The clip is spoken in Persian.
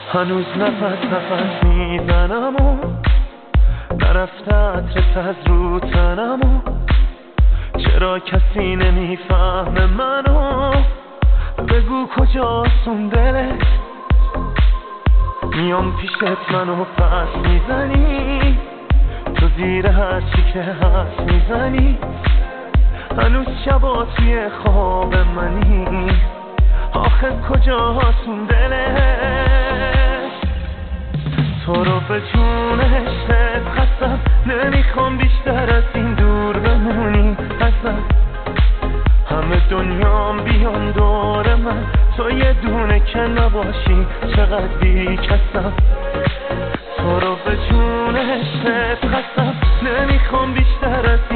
هنوز نفس میزنم و نرفته عطرت از رو تنم و چرا کسی نمیفهمه منو؟ بگو کجاست اون دلت؟ میام پیشت منو پس میزنی، تو زیر هر چی که هست میزنی. هنوز شبا توی خواب منی، آخه کجاست اون دلت؟ تو رو به جون عشقت قسم، نمیخوام بیشتر از این دور بمونی ازم. همه دنیام بیان دور من، تو یه دونه که نباشی چقدر بی کسم. تو رو به جون عشقت قسم، نمیخوام بیشتر از